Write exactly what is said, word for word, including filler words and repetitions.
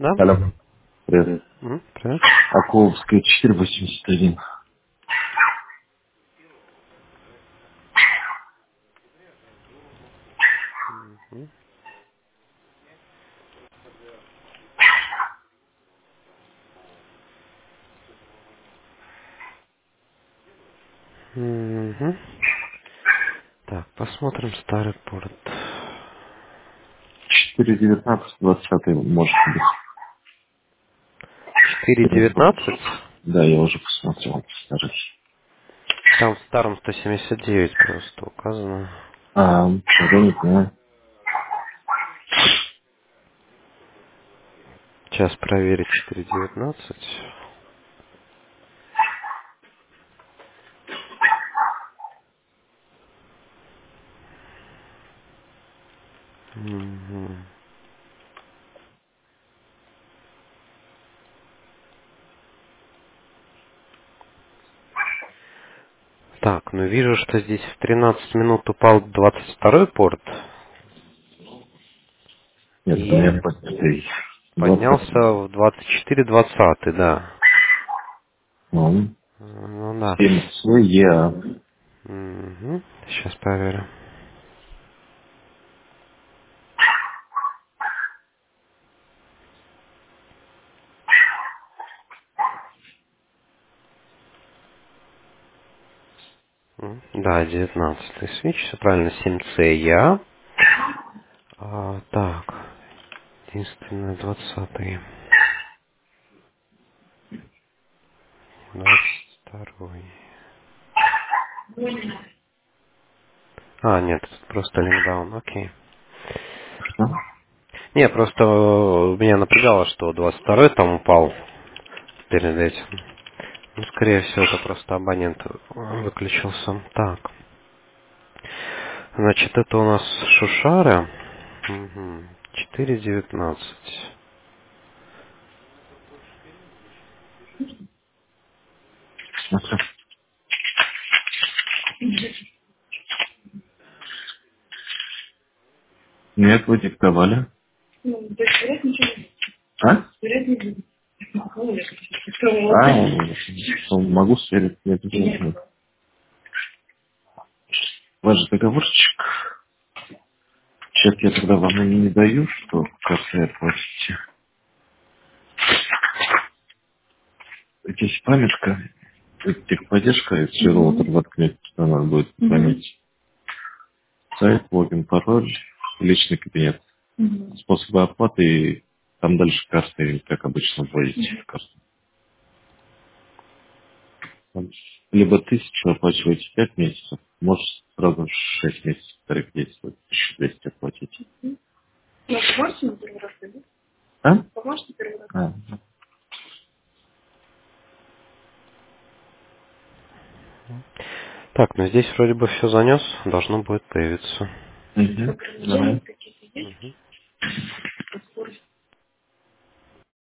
Да? Алло. Привет. М, Привет. Акуловская четыре восемьдесят один. Мгм. Так, посмотрим старый порт. четыре девятнадцать двадцатый может быть. четыре Переносок. девятнадцать. Да, я уже посмотрел. Старый. Там в старом сто семьдесят девять просто указано. А, я не понимаю. Сейчас проверить четыре девятнадцать. Мгм. Так, ну вижу, что здесь в тринадцать минут упал двадцать второй порт Нет, у и меня поднятый. поднялся двадцать. в двадцать четыре двадцатый, да. Ну, Ну да. семь С я. Сейчас проверю. М, Да, девятнадцатый свич, все правильно, семь С я. А, так, единственное, двадцатый. двадцать второй. А, нет, тут просто линкдаун, окей. Что? Не, просто э, меня напрягало, что двадцать второй там упал перед этим. Ну, скорее всего, это просто абонент э, выключился. Так, значит, это у нас Шушара. Угу. четыре девятнадцать. Смотрю. Нет, вы диктовали. Ну, то есть сверять ничего не будет. А? Сверять не будет. А, ну, могу сверить. Нет, не нужно. Ваш договорчик. Сейчас я тогда вам и не даю, что в кассе оплатите. Здесь памятка, это техподдержка, если роутер воткнете, то надо будет пометить сайт, логин, пароль, личный кабинет. Мгм. Способы оплаты, и там дальше карты, как обычно, вводите в карту. Там либо тысячу оплачиваете пять месяцев, может сразу шесть месяцев тариф действует, тысячу двести оплатить. Ну, поможете на первый раз, да? А? Поможете первый раз? А, да. Так, ну здесь вроде бы все занес, должно будет появиться. Мгм. Давай. Мгм.